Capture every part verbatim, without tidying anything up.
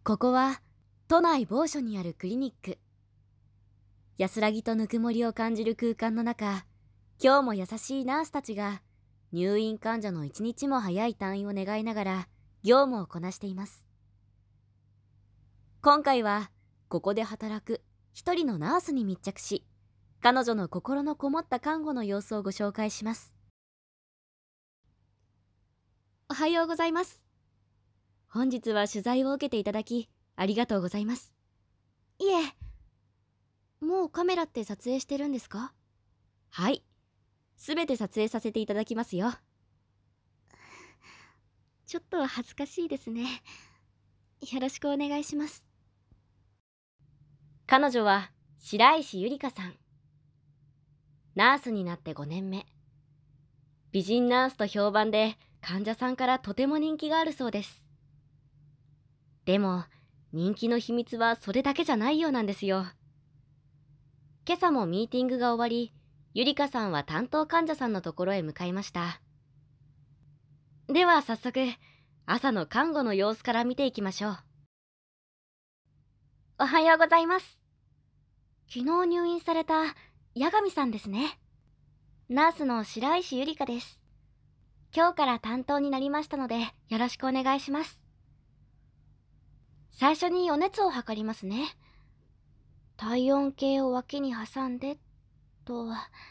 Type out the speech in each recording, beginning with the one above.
ここは都内某所にあるクリニック。安らぎとぬくもりを感じる空間の中、今日も優しいナースたちが入院患者の一日も早い退院を願いながら業務をこなしています。今回はここで働く一人のナースに密着し、彼女の心のこもった看護の様子をご紹介します。おはようございます。本日は取材を受けていただきありがとうございます。いえ、もうカメラって撮影してるんですか？はい、すべて撮影させていただきますよ。ちょっと恥ずかしいですね。よろしくお願いします。彼女は白石ゆりかさん。ナースになってごねんめ。美人ナースと評判で患者さんからとても人気があるそうです。でも人気の秘密はそれだけじゃないようなんですよ。今朝もミーティングが終わり、ゆりかさんは担当患者さんのところへ向かいました。では早速、朝の看護の様子から見ていきましょう。おはようございます。昨日入院された八神さんですね。ナースの白石ゆりかです。今日から担当になりましたのでよろしくお願いします。最初にお熱を測りますね。体温計を脇に挟んでと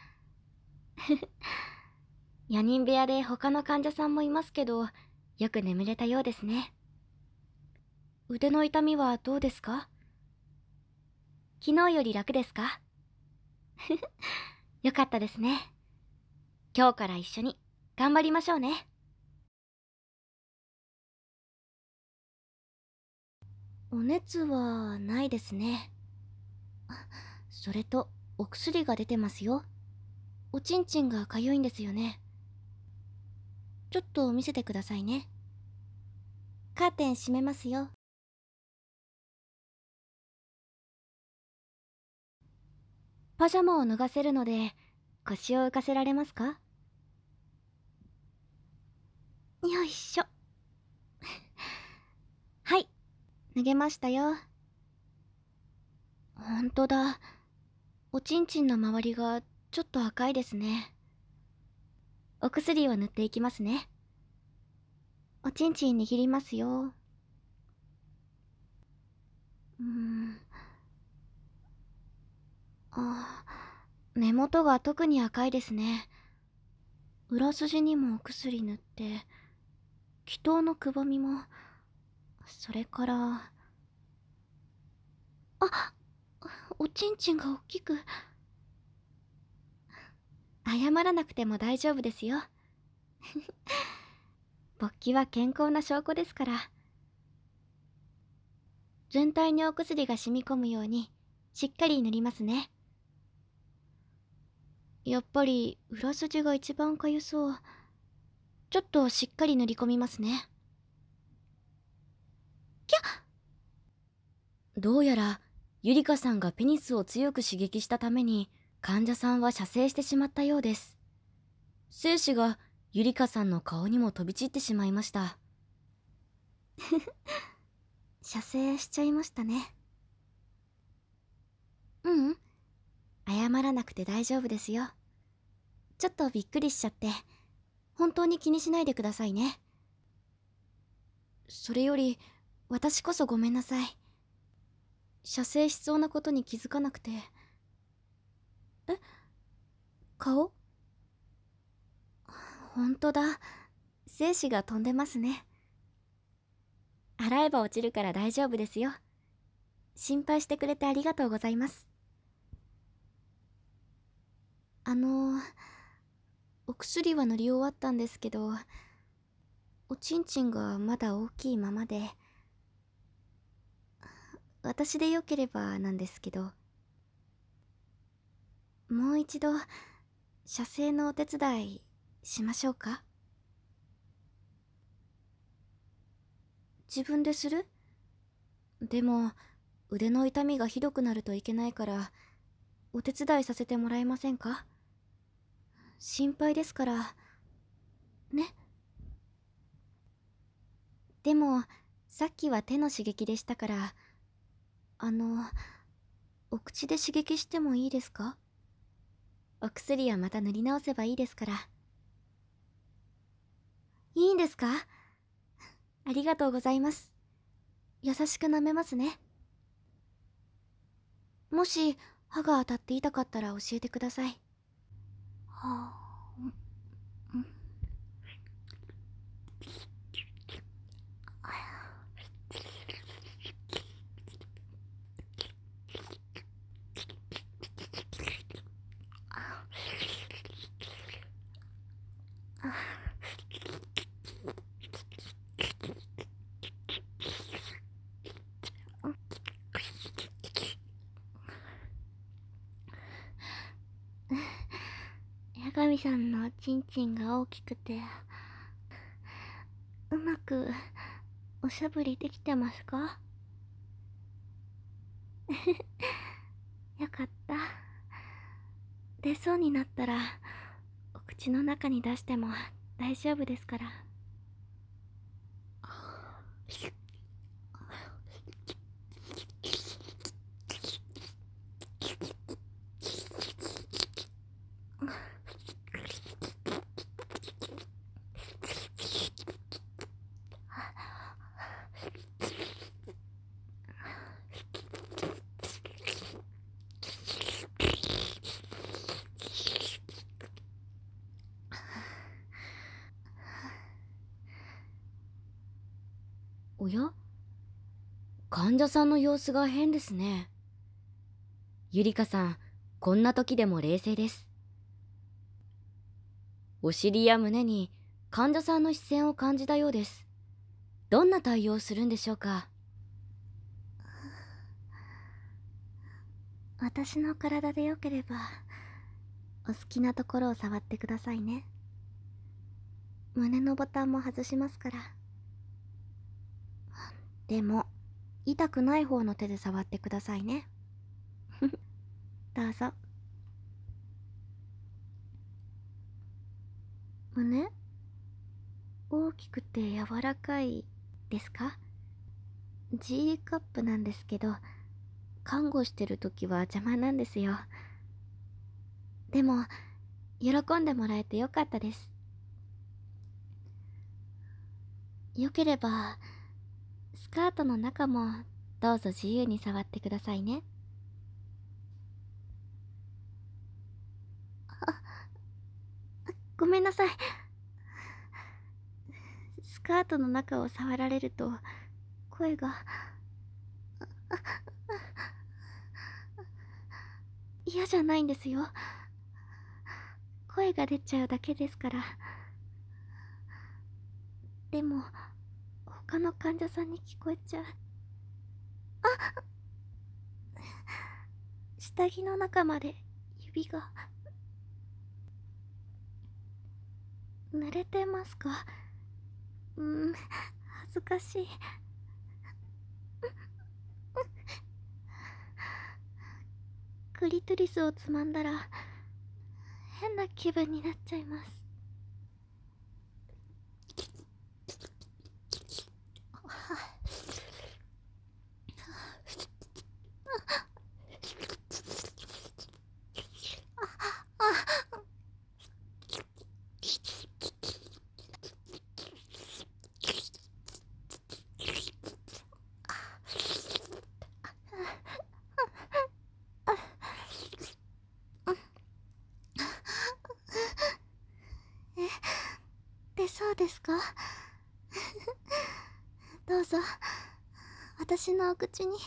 よにん部屋で他の患者さんもいますけど、よく眠れたようですね。腕の痛みはどうですか？昨日より楽ですか？よかったですね。今日から一緒に頑張りましょうね。お熱はないですね。それとお薬が出てますよ。おちんちんがかゆいんですよね。ちょっと見せてくださいね。カーテン閉めますよ。パジャマを脱がせるので腰を浮かせられますか？よいしょ。はい、脱げましたよ。ほんとだ。おちんちんの周りがちょっと赤いですね。お薬を塗っていきますね。おちんちん握りますよ。うーん。あ、根元が特に赤いですね。裏筋にもお薬塗って、気筒のくぼみも、それから、あ、おちんちんが大きく。謝らなくても大丈夫ですよ。勃起は健康な証拠ですから。全体にお薬が染み込むようにしっかり塗りますね。やっぱり裏筋が一番かゆそう。ちょっとしっかり塗り込みますね。きゃっ。どうやらゆりかさんがペニスを強く刺激したために患者さんは射精してしまったようです。精子がゆりかさんの顔にも飛び散ってしまいました。射精しちゃいましたね。ううん、謝らなくて大丈夫ですよ。ちょっとびっくりしちゃって、本当に気にしないでくださいね。それより私こそごめんなさい。射精しそうなことに気づかなくて。え、顔？ほんとだ、精子が飛んでますね。洗えば落ちるから大丈夫ですよ。心配してくれてありがとうございます。あのお薬は塗り終わったんですけど、おちんちんがまだ大きいままで。私でよければなんですけど、もう一度射精のお手伝いしましょうか？自分でする？でも腕の痛みがひどくなるといけないからお手伝いさせてもらえませんか？心配ですからね。でもさっきは手の刺激でしたから、あの、お口で刺激してもいいですか？お薬はまた塗り直せばいいですから。いいんですか？ありがとうございます。優しく舐めますね。もし歯が当たって痛かったら教えてください。はあ、うん、八神さんのチンチンが大きくて、うまくおしゃぶりできてますか？よかった。出そうになったらお口の中に出しても大丈夫ですから。おや？患者さんの様子が変ですね。ゆりかさん、こんな時でも冷静です。お尻や胸に患者さんの視線を感じたようです。どんな対応をするんでしょうか？私の体でよければお好きなところを触ってくださいね。胸のボタンも外しますから。でも痛くない方の手で触ってくださいね。どうぞ。胸大きくて柔らかいですか？ G カップなんですけど、看護してる時は邪魔なんですよ。でも喜んでもらえてよかったです。よければスカートの中もどうぞ自由に触ってくださいね。あ、ごめんなさい。スカートの中を触られると声が嫌じゃないんですよ。声が出ちゃうだけですから。でも他の患者さんに聞こえちゃう。下着の中まで指が。濡れてますか？うーん、恥ずかしい。クリトリスをつまんだら変な気分になっちゃいます。え、出そうですか？どうぞ私のお口に。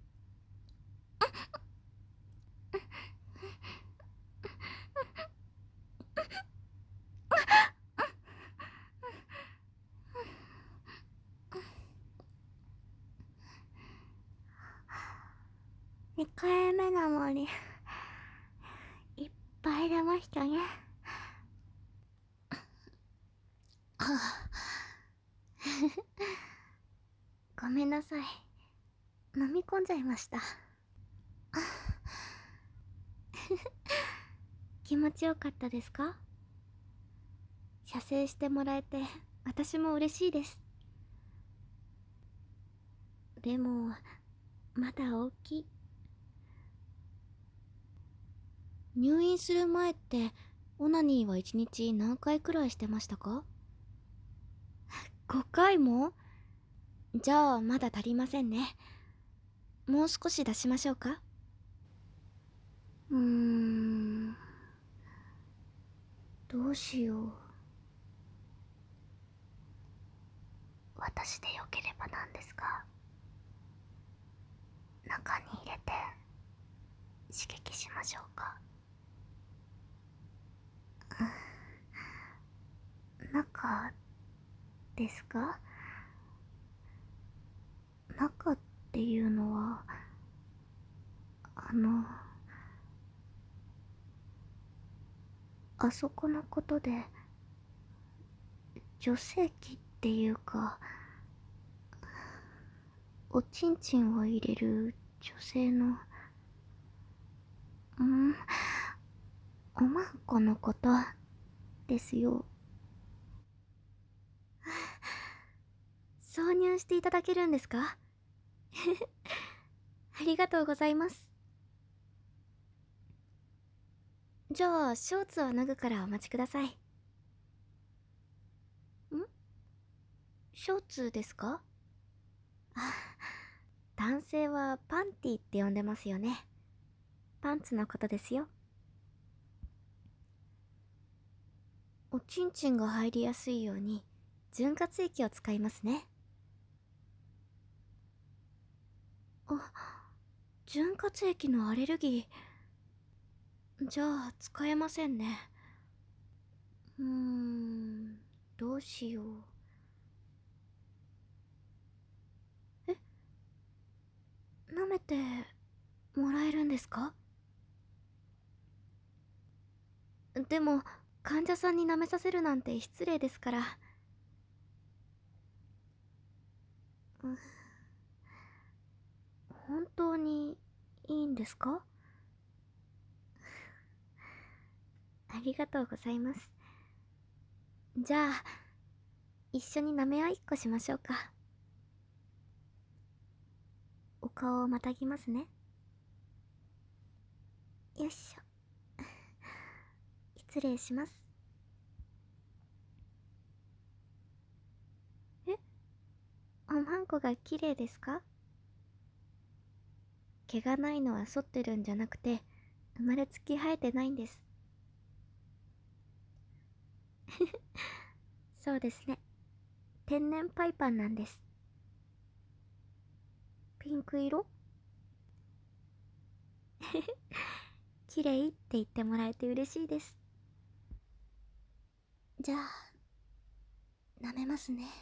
にかいめなのにいっぱい出ましたね。ごめんなさい、飲み込んじゃいました。気持ちよかったですか？射精してもらえて私も嬉しいです。 でもまだ大きい。入院する前ってオナニーはいちにち何回くらいしてましたか？ ご 回も？じゃあまだ足りませんね。もう少し出しましょうか？うーん、どうしよう。私でよければなんですが、中に入れて刺激しましょうか？中ですか？中っていうのは、あの、あそこのことで、女性器っていうか、おちんちんを入れる女性の、んおまんこのことですよ。挿入していただけるんですか？ありがとうございます。じゃあショーツを脱ぐからお待ちください。ん？ショーツですか？あ、男性はパンティって呼んでますよね。パンツのことですよ。おちんちんが入りやすいように潤滑液を使いますね。あ、潤滑液のアレルギー。じゃあ使えませんね。うーん、どうしよう。え、舐めてもらえるんですか？でも患者さんに舐めさせるなんて失礼ですから。うん、本当にいいんですか？ありがとうございます。じゃあ一緒に舐め合いっこしましょうか。お顔をまたぎますね。よいしょ。失礼します。え、おまんこが綺麗ですか？毛がないのは剃ってるんじゃなくて、生まれつき生えてないんです。そうですね。天然パイパンなんです。ピンク色？綺麗って言ってもらえて嬉しいです。じゃあ舐めますね。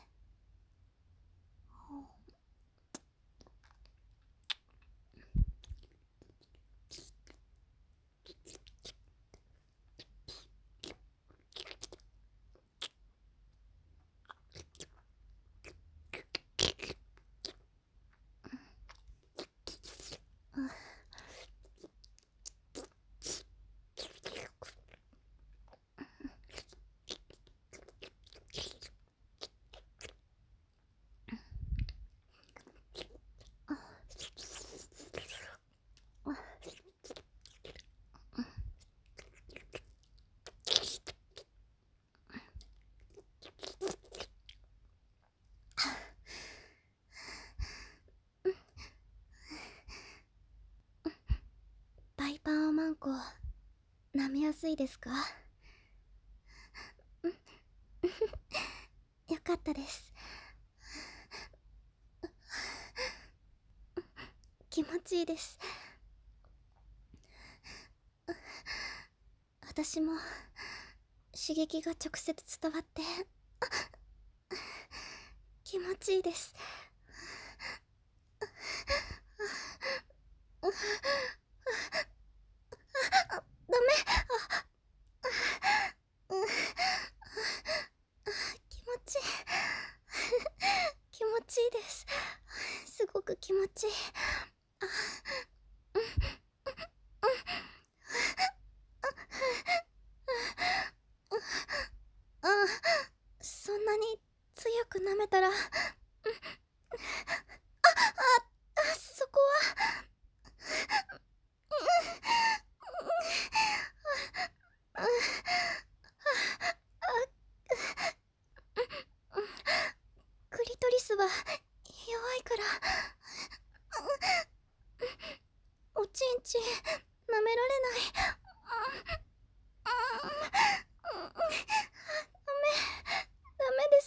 パイパンおまんこ舐めやすいですか？よかったです。気持ちいいです。私も刺激が直接伝わって気持ちいいです。ダメ。気持ちいい。気持ちいいです。すごく気持ちいい。あ、そんなに強く舐めたら、あ、あ、 ち舐められない。ダメ、ダメです。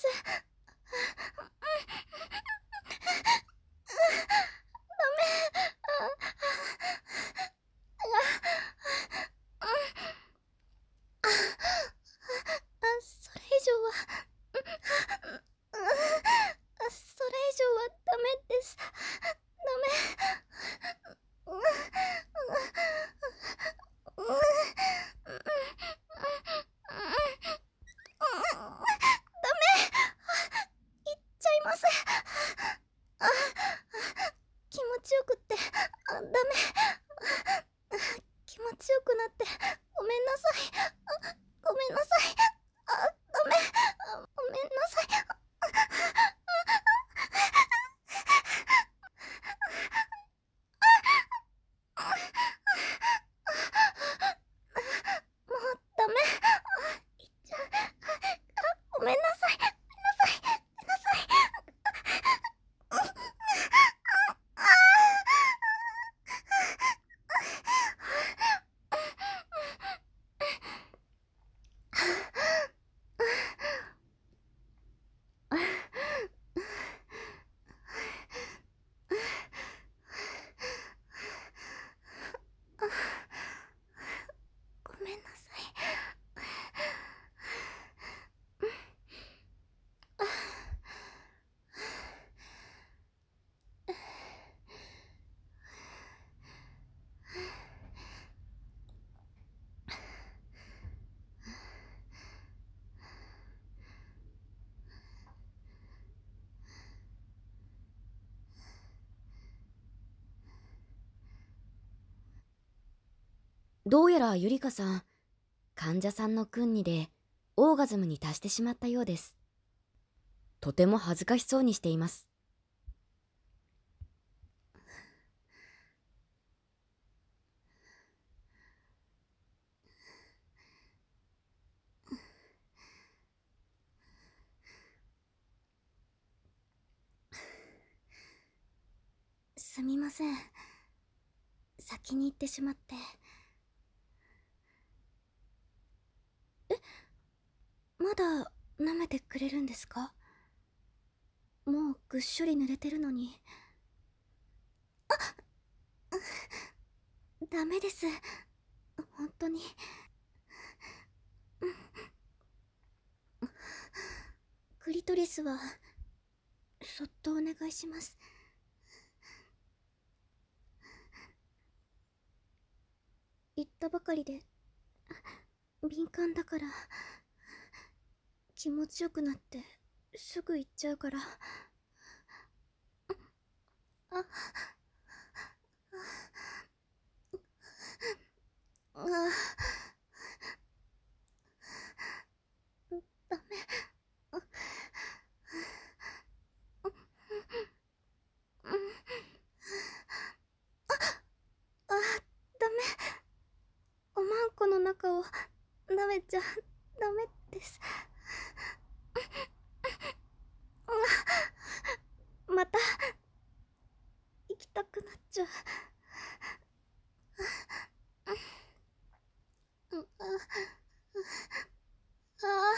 ダメ。それ以上はそれ以上はダメです。ダメ。いっちゃいます。気持ちよくって、ダメ。気持ちよくなってごめんなさい。ごめんなさい。あ、ダメ。ごめんなさい。もうダメ。いっちゃう。ごめんなさい。ごめんなさい。ごめんなさい。ごめんなさい。 どうやらゆりかさん、患者さんの訓にでオーガズムに達してしまったようです。とても恥ずかしそうにしています。 すみません。先に行ってしまって。え、まだ舐めてくれるんですか？もうぐっしょり濡れてるのに。あっ、ダメです。本当に。クリトリスはそっとお願いします。言ったばかりで敏感だから、気持ちよくなってすぐ行っちゃうから。あ、あ、あ、ダメ。あ、あ、ダメ。おまんこの中を舐めちゃダメです。また行きたくなっちゃう。ああ、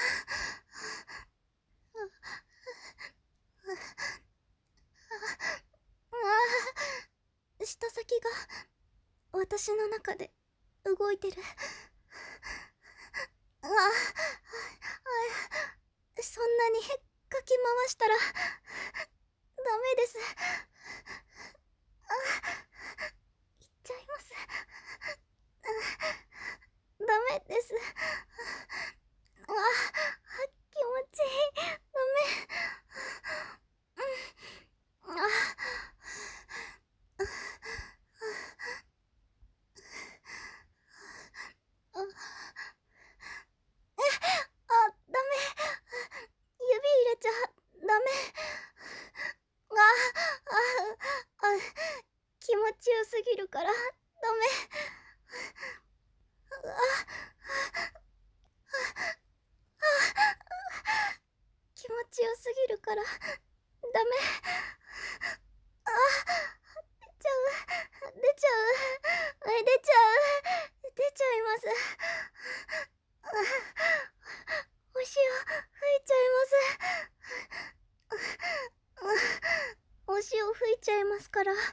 舌先が私の中で動いてる。ああ、そんなにかき回したらダメです。あ、言っちゃいます。ダメです。あ、気持ちいい。ダメ。あ、あ、あ、ダメ。指入れちゃダメ。あ、あ、あ、気持ちよすぎるからダメ。あ、気持ちよすぎるからダメ。あ、出ちゃう、出ちゃう。え出ちゃう。出ちゃいます。お塩吹いちゃいます。お塩吹いちゃいますから。ダメ。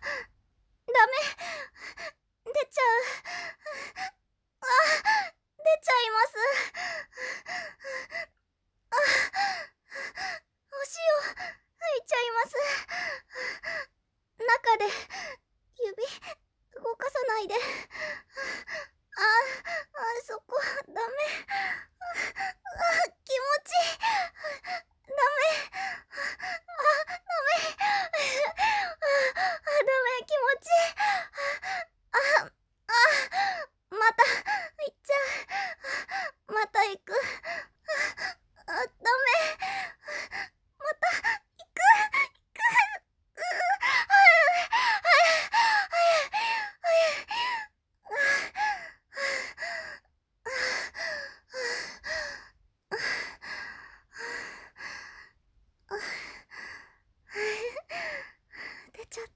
出ちゃう。あ、出ちゃいます。あ、お塩吹いちゃいます。中で指動かさないで。ああ、そこダメ。あ、気持ちいい。ダメ。あ、ダメ。あ、ダメ、気持ちいい。あ、あ、また行っちゃう。また行く。あ、ダメ。また行く。行く。う出ちゃった。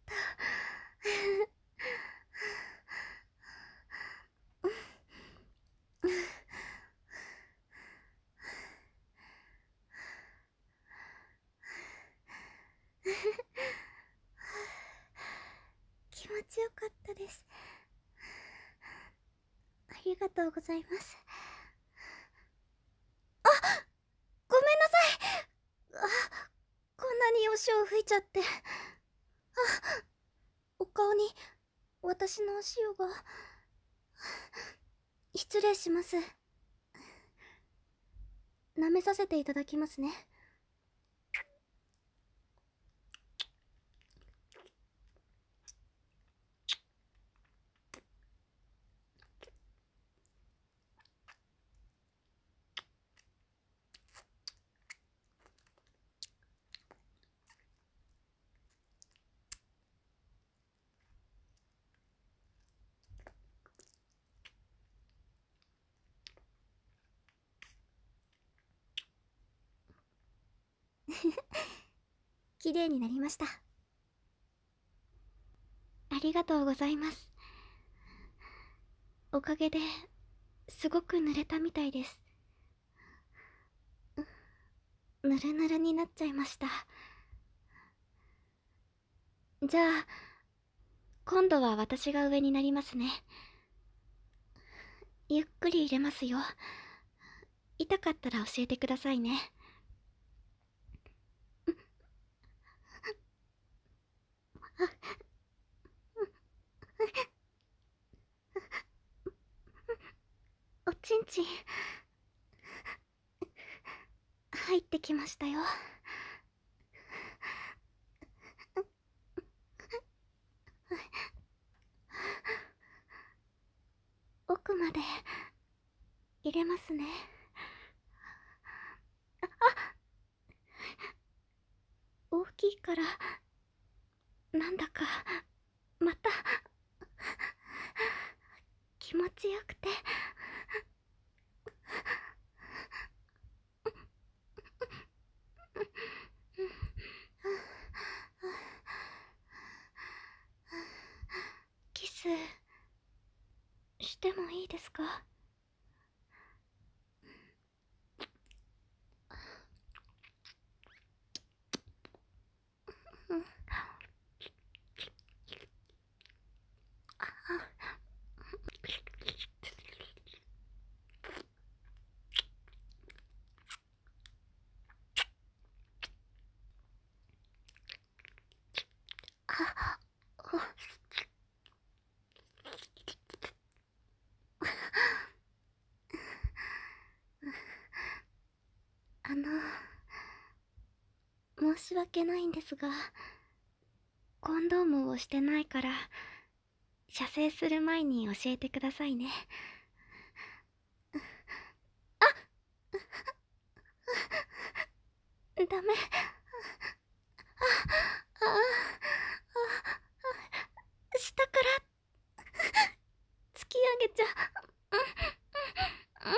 気持ちよかったです。ありがとうございます。あ、ごめんなさい。あ、こんなにお塩吹いちゃって。あ、お顔に私のお塩が。失礼します。舐めさせていただきますね。綺麗になりました。ありがとうございます。おかげですごく濡れたみたいです。ぬるぬるになっちゃいました。じゃあ今度は私が上になりますね。ゆっくり入れますよ。痛かったら教えてくださいね。おちんちん入ってきましたよ。奥まで入れますね。あ、あ、大きいからなんだかまた気持ちよくて。キスしてもいいですか？うん。あ、あの申し訳ないんですが、コンドームをしてないから射精する前に教えてくださいね。あ、ダメ。あ、あ、あ、下から突き上げちゃう。うん、うん、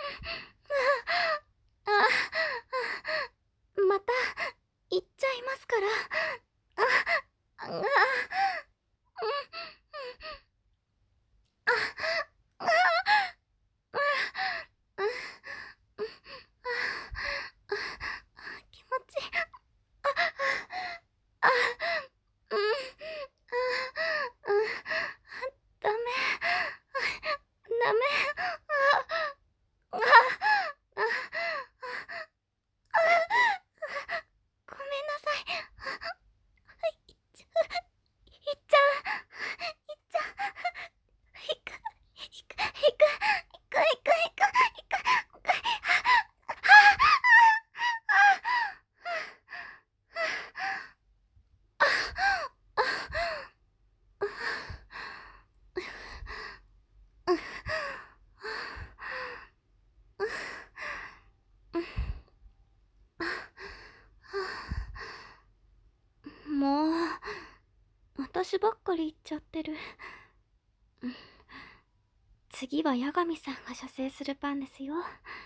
あ、あ、また行っちゃいますから。あ、あ、 私ばっかり言っちゃってる。うん、次は八神さんが射精する番ですよ。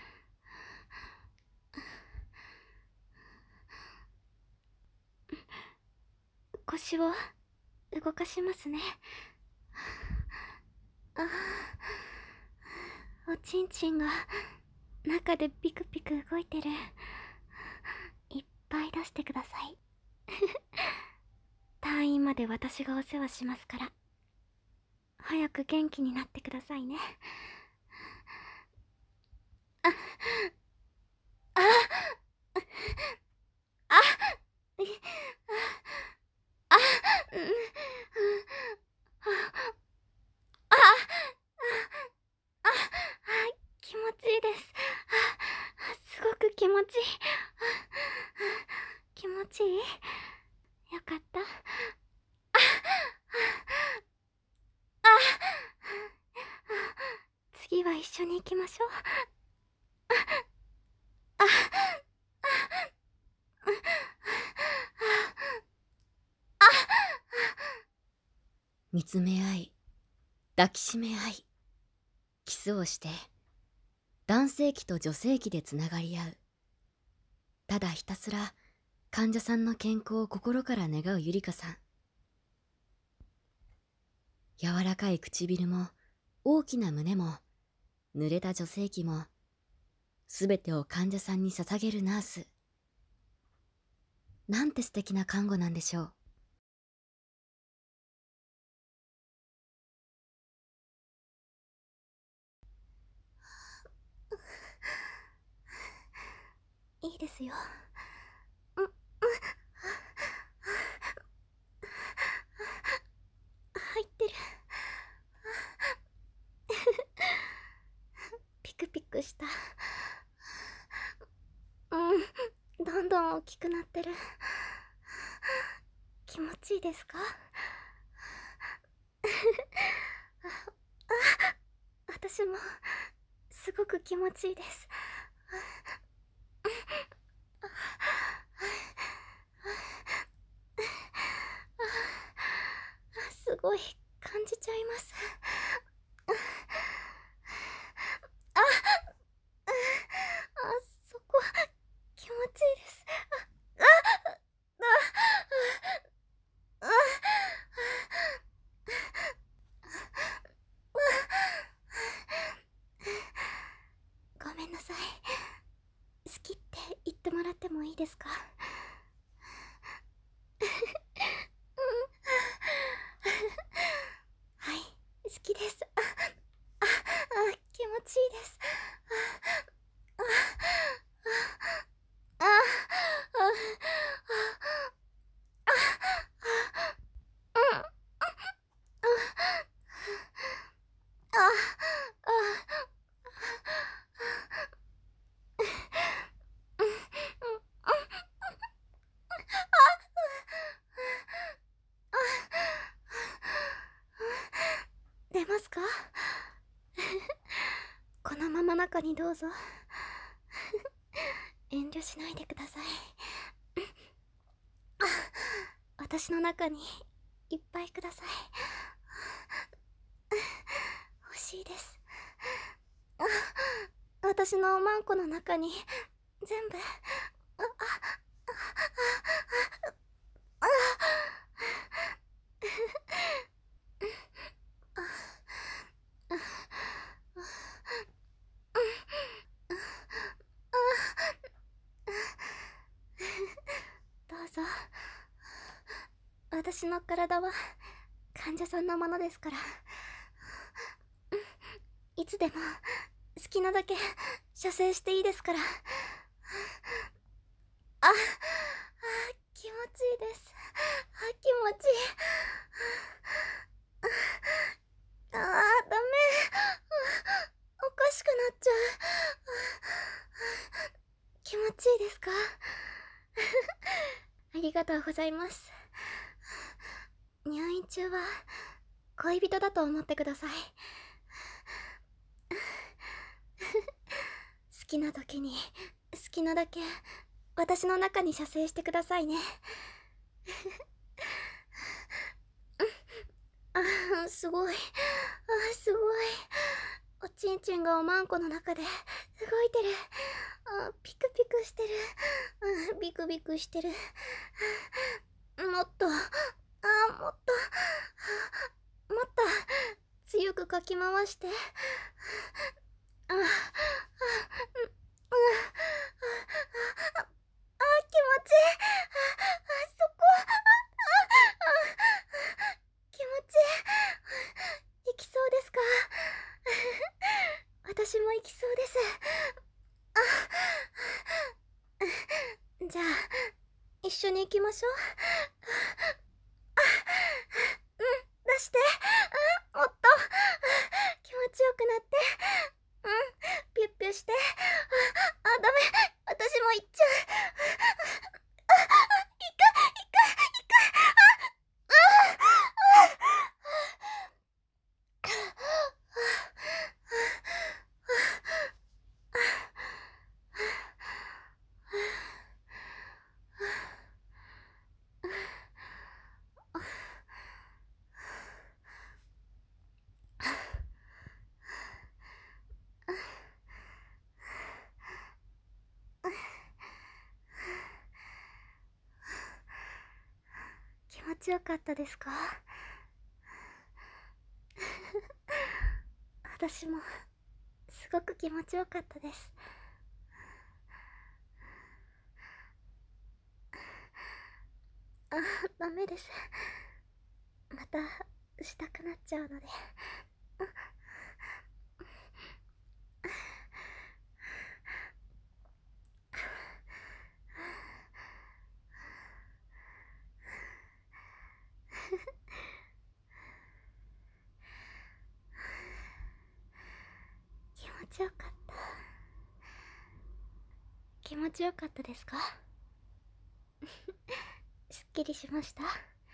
腰を動かしますね。ああ、おちんちんが中でピクピク動いてる。いっぱい出してください。退院まで私がお世話しますから、早く元気になってくださいね。あ、あ、あ、あ、うん、あ、あ、気持ちいいです。すごく気持ちいい。気持ちいい？よかった。次は一緒に行きましょう。あ、 見つめ合い、抱きしめ合い、キスをして、男性器と女性器でつながり合う。ただひたすら患者さんの健康を心から願うゆりかさん。柔らかい唇も大きな胸も濡れた女性器も、すべてを患者さんに捧げるナース。なんて素敵な看護なんでしょう。 いいですよ。うん、うん、入ってる。ピクピクした。うん、どんどん大きくなってる。気持ちいいですか？あ、私もすごく気持ちいいです。すごい感じちゃいます。あ、あ、そこ気持ちいいです。あ、あ、あ、あ、ごめんなさい。好きって言ってもらってもいいですか？はい、好きです。あ、あ、あ、気持ちいいです。あ、あ、あ、あ、あ、あ、うん、あ、あ、あ、出ますか？このまま中にどうぞ。遠慮しないでください。あ、私の中にいっぱいください。欲しいです。あ、私のおまんこの中に全部。あ、あ、あ、あ、どうぞ。私の体は患者さんのものですから、いつでも好きなだけ射精していいですから。あ、あ、気持ちいいです。あ、気持ちいい。あ、あ、ダメ。おかしくなっちゃう。気持ちいいですか？ありがとうございます。入院中は恋人だと思ってください。好きな時に好きなだけ私の中に射精してくださいね。 あー、すごい。あー、すごい。おちんちんがおまんこの中で動いてる。あー、ピクピクしてる。あー、ビクビクしてる。もっと、あー、もっと、もっと強くかき回して。あー、あー、うん、あー、あー、あー、気持ちいい。あー、あー、そこ、あー、あー、気持ちいい。行きそうですか？私も行きそうです。あ、じゃあ、一緒に行きましょう。あ、うん、出して。うん、もっと。気持ちよくなって。うん、ピュッピュして。あ、あ、ダメ。私も行っちゃう。あ、あ、行く、行く、行く。あ、あ、あ、気持ちよかったですか？私もすごく気持ちよかったです。あ、ダメです。またしたくなっちゃうので。気持ちよかった。気持ちよかったですか？すっきりしました？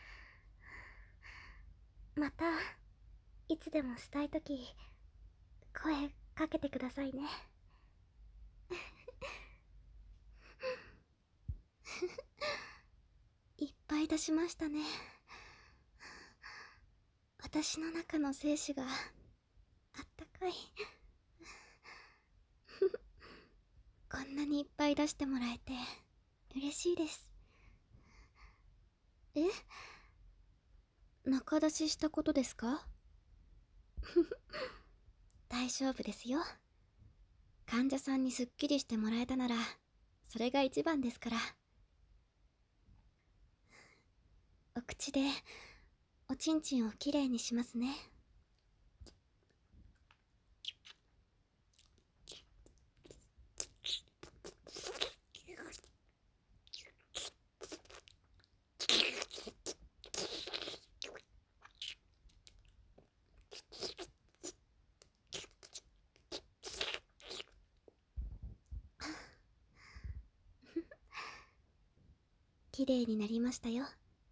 またいつでもしたいとき声かけてくださいね。いっぱい出しましたね。私の中の精子があったかい。こんなにいっぱい出してもらえて嬉しいです。え、仲出ししたことですか？大丈夫ですよ。患者さんにすっきりしてもらえたならそれが一番ですから。お口でおちんちんをきれいにしますね。きれいになりましたよ。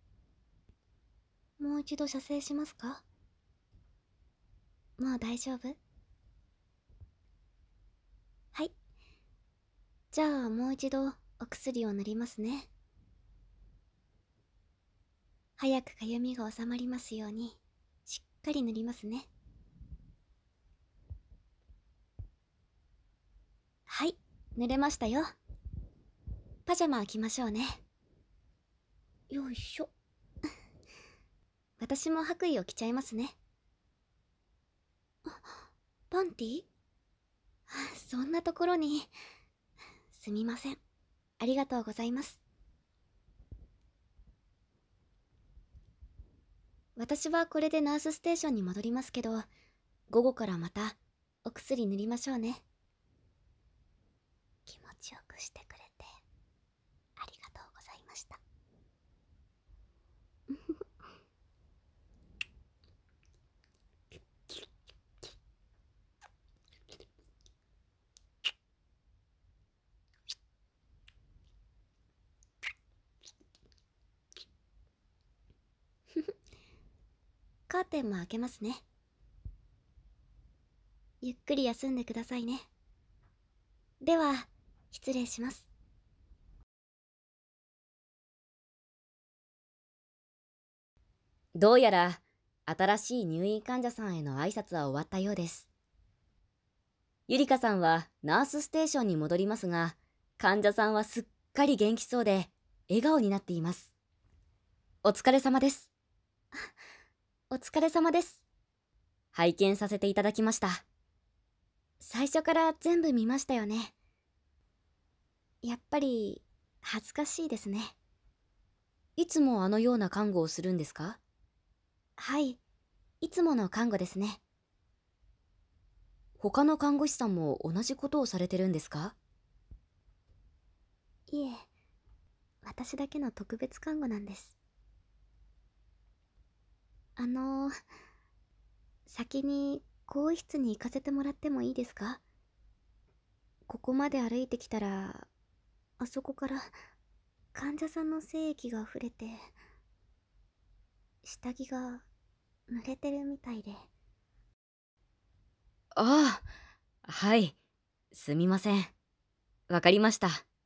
もう一度射精しますか？もう大丈夫？はい。じゃあもう一度お薬を塗りますね。早くかゆみが収まりますようにしっかり塗りますね。はい、塗れましたよ。パジャマ着ましょうね。よいしょ。私も白衣を着ちゃいますね。あ、パンティ？そんなところに。すみません。ありがとうございます。私はこれでナースステーションに戻りますけど、午後からまたお薬塗りましょうね。気持ちよくしてくれてありがとうございました。カーテンも開けますね。ゆっくり休んでくださいね。では失礼します。 どうやら新しい入院患者さんへの挨拶は終わったようです。ゆりかさんはナースステーションに戻りますが、患者さんはすっかり元気そうで、笑顔になっています。お疲れ様です。 お疲れ様です。 拝見させていただきました。 最初から全部見ましたよね。やっぱり恥ずかしいですね。 いつもあのような看護をするんですか？ はい、いつもの看護ですね。 他の看護師さんも同じことをされてるんですか？ いえ、私だけの特別看護なんです。あのー、先に更衣室に行かせてもらってもいいですか？ここまで歩いてきたら、あそこから患者さんの精液が溢れて、下着が濡れてるみたいで。 ああ、はい。すみません。わかりました。